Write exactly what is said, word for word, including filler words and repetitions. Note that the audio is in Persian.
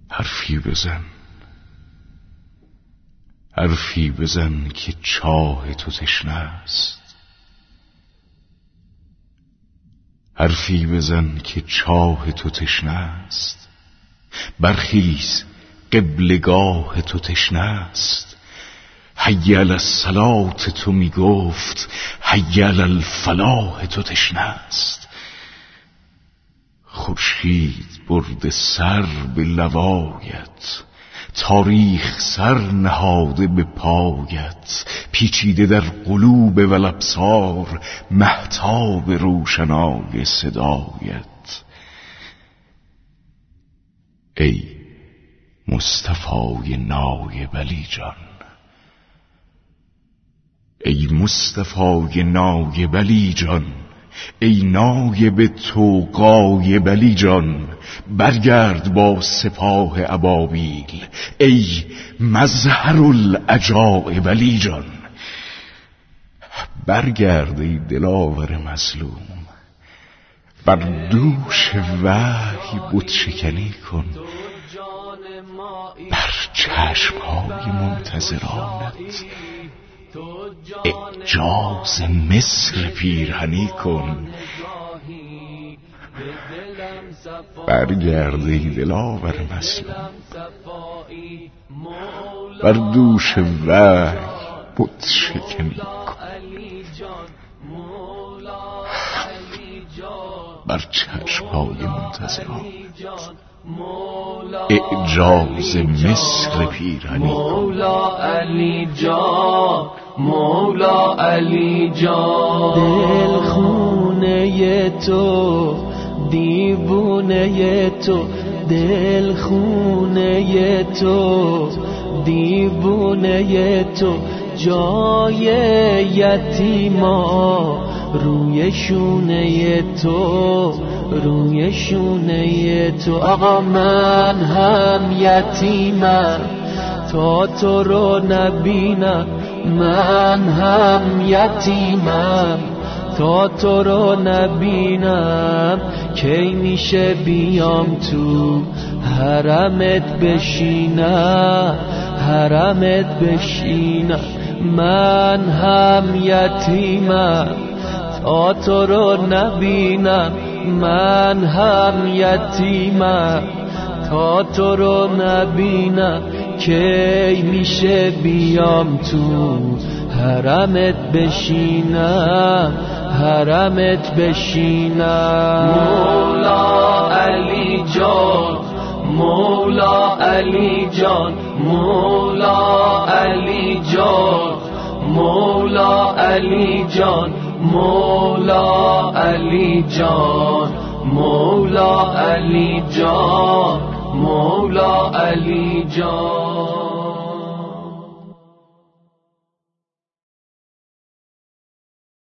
حرفی بزن، حرفی بزن که چاه تو تشنه است. حرفی بزن که چاه تو تشنه است. برخیز قبلگاه تو تشنه است. حی علی الصلاة تو می گفت، حی علی الفلاح تو تشنه است. خورشید برده سر به لوایت، تاریخ سر نهاده به پایت. پیچیده در قلوب و الابصار، مهتاب روشنای صدایت. ای مصطفی نایب علی جان، ای مصطفی نایب علی جان، ای نایب تو غایب علی جان. برگرد با سپاه ابابیل، ای مظهر العجایب علی جان. برگرد ای دلاور مظلوم، بر دوش وحی بت شکنی کن. بر چشمهای منتظرانت اعجاز مصر پیرهنی کن. برگرد ای دلاور مظلوم، بر دوش وحی بت شکنی کن. بر چشمهای منتظرانت اعجاز مصر پیرهنی کن. مولا علی جان، مولا علی جان. دل خونه تو، دیوونه تو، دل خونه تو، دیوونه تو. جای یتیما روی شونه تو، روی شونه تو. آقا من هم یتیمم تا تو رو نبینم، من هم یتیمم تا تو رو نبینم. کی میشه بیام تو حرمت بشینم، حرمت بشینم. من هم یتیمم تا تو رو نبینم، من هم یتیمم تا تو رو نبینم. کی میشه بیام تو حرمت بشینم، حرمت بشینم. مولا علی جان، مولا علی جان، مولا علی جان، مولا علی جان، مولا علی جان، مولا علی جان، مولا علی جان.